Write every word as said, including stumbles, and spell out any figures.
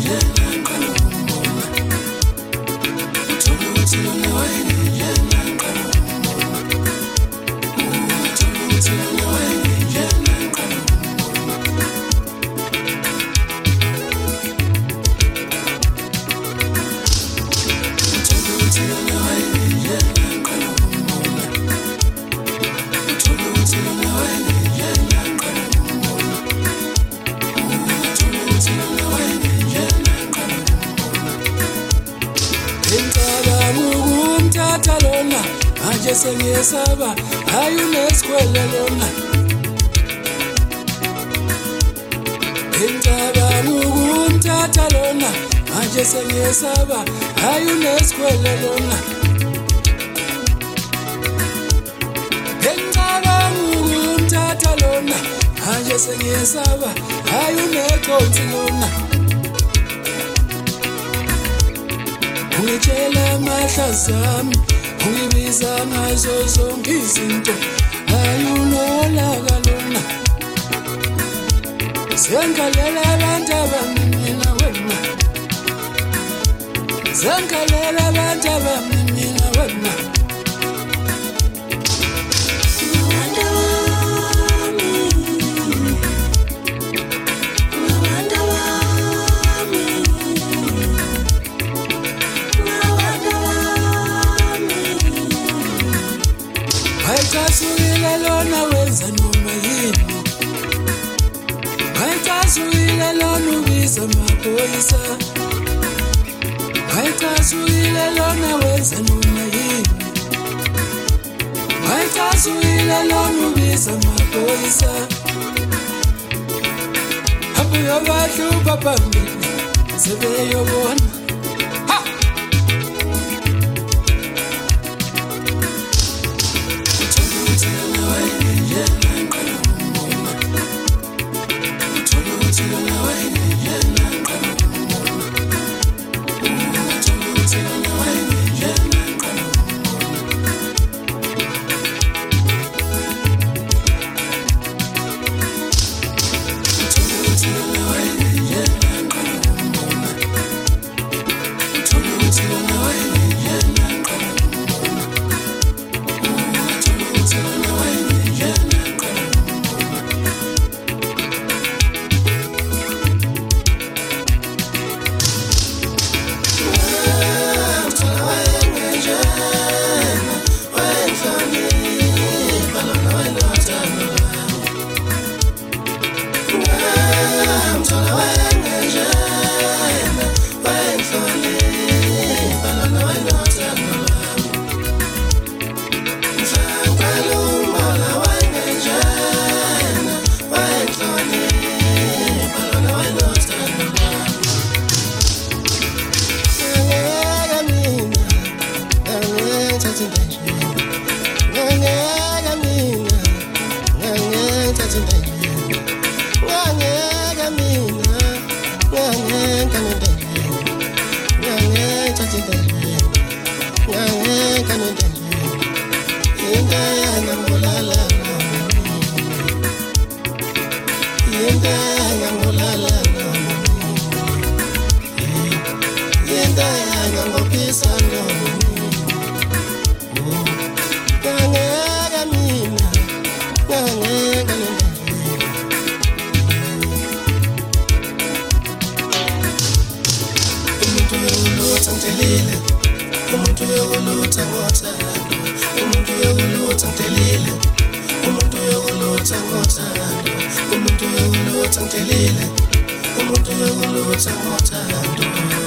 Sengiyesaba ayunesikwele lona Ngicabanga ukumthatha lona manje sengiyesaba ayunesikwele lona Ngicabanga ukumthatha lona manje sengiyesaba ayunekhonzi lona Ungitshela amahlazami Ungibiza ngazo zonke izinto ayunolaka lona Sengalela abantu abamina wena Sengalela abantu abamina wena Bayicasukile lona wenza noma yini Bayicasukile lona ubiza amaphoyisa Bayicasukile lona wenza noma yini Bayicasukile lona ubiza amaphoyisa Abuye abahlupa phambili sebeyobona Umuntu uyolutha ngothando Umuntu uyolutha ngidelile Umuntu uyolutha ngothando Umuntu uyolutha ngidelile Umuntu uyolutha ngothando